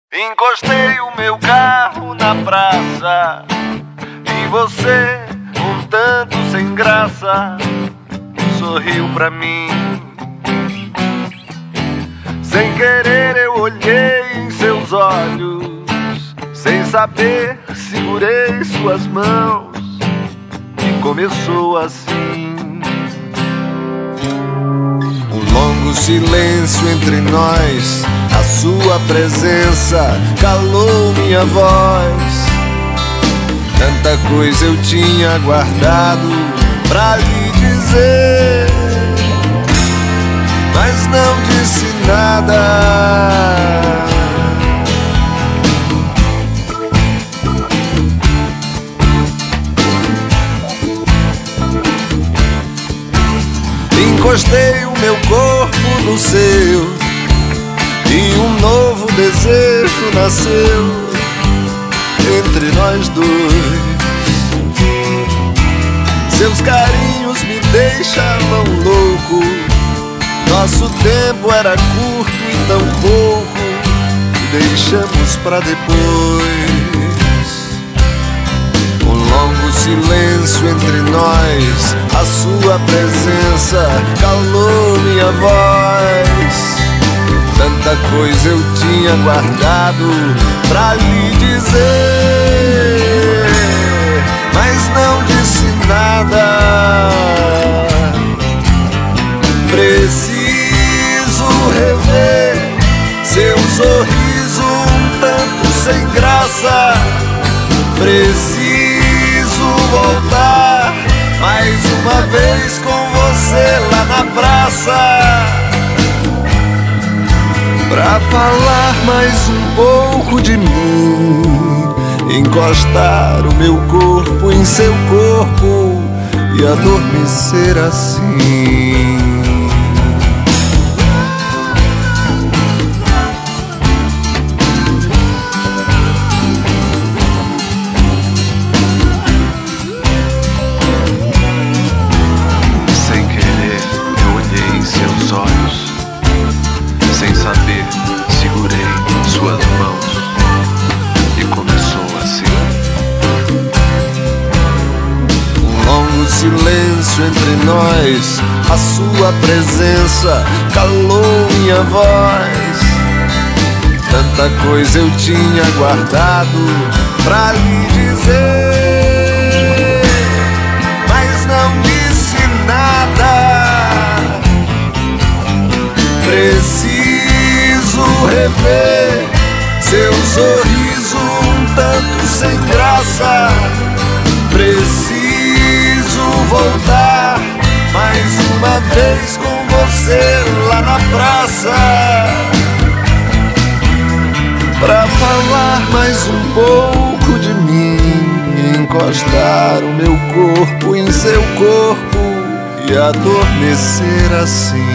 Encostei o meu carro na praça e você, um tanto sem graça, sorriu pra mim. Sem querer eu olhei em seus olhos, sem saber segurei suas mãos e começou assim. Um longo silêncio entre nós, a sua presença calou minha voz. Tanta coisa eu tinha guardado pra lhe dizer, mas não disse nada. Encostei o meu corpo no seu e um novo desejo nasceu entre nós dois. Seus carinhos me deixavam louco, nosso tempo era curto e tão pouco, deixamos pra depois. Um longo silêncio entre nós, a sua presença calou minha voz. Tanta coisa eu tinha guardado pra lhe dizer, mas não disse nada. Preciso rever seu sorriso um tanto sem graça. Preciso voltar mais uma vez com você lá na praça, pra falar mais um pouco de mim, encostar o meu corpo em seu corpo e adormecer assim. Sem querer, eu olhei em seus olhos, sem saber, segurei suas mãos e começou assim. Um longo silêncio entre nós, a sua presença calou minha voz. Tanta coisa eu tinha guardado pra lhe dizer, mas não disse nada. Preciso rever seu sorriso um tanto sem graça. Preciso voltar mais uma vez com você lá na praça, pra falar mais um pouco de mim, encostar o meu corpo em seu corpo e adormecer assim.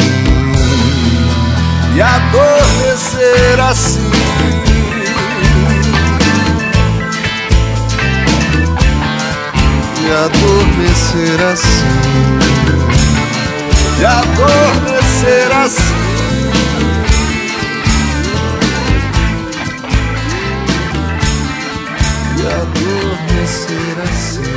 E adormecer assim. E adormecer assim. E adormecer assim. E adormecer assim.